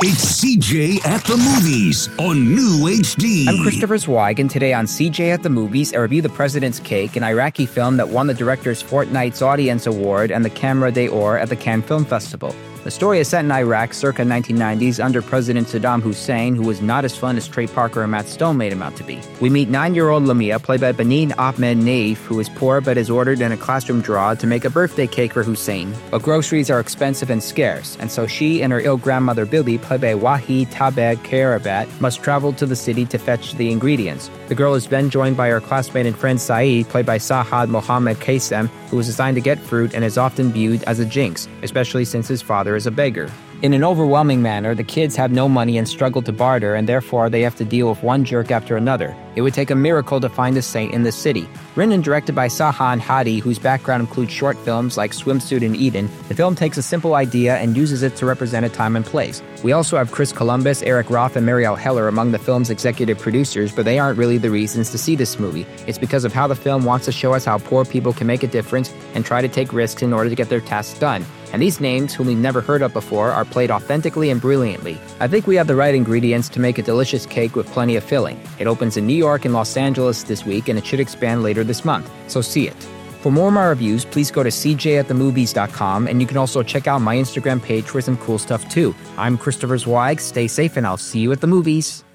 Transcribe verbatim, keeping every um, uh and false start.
It's C J at the Movies on New H D. I'm Christopher Zweig, and today on C J at the Movies, I review The President's Cake, an Iraqi film that won the director's Fortnight's Audience Award and the Camera d'Or at the Cannes Film Festival. The story is set in Iraq circa nineteen nineties under President Saddam Hussein, who was not as fun as Trey Parker and Matt Stone made him out to be. We meet nine-year-old Lamia, played by Benin Ahmed Naif, who is poor but is ordered in a classroom drawer to make a birthday cake for Hussein. But groceries are expensive and scarce, and so she and her ill grandmother Bibi, played by Wahi Tabeg Karabat, must travel to the city to fetch the ingredients. The girl is then joined by her classmate and friend Saeed, played by Sahad Mohammed Kassem, who is assigned to get fruit and is often viewed as a jinx, especially since his father is a beggar. In an overwhelming manner, the kids have no money and struggle to barter, and therefore they have to deal with one jerk after another. It would take a miracle to find a saint in this city. Written and directed by Sahan Hadi, whose background includes short films like Swimsuit in Eden, the film takes a simple idea and uses it to represent a time and place. We also have Chris Columbus, Eric Roth, and Marielle Heller among the film's executive producers, but they aren't really the reasons to see this movie. It's because of how the film wants to show us how poor people can make a difference and try to take risks in order to get their tasks done. And these names, whom we've never heard of before, are played authentically and brilliantly. I think we have the right ingredients to make a delicious cake with plenty of filling. It opens in New York and Los Angeles this week, and it should expand later this month, so see it. For more of my reviews, please go to c j at the movies dot com, and you can also check out my Instagram page for some cool stuff too. I'm Christopher Zweig. Stay safe, and I'll see you at the movies.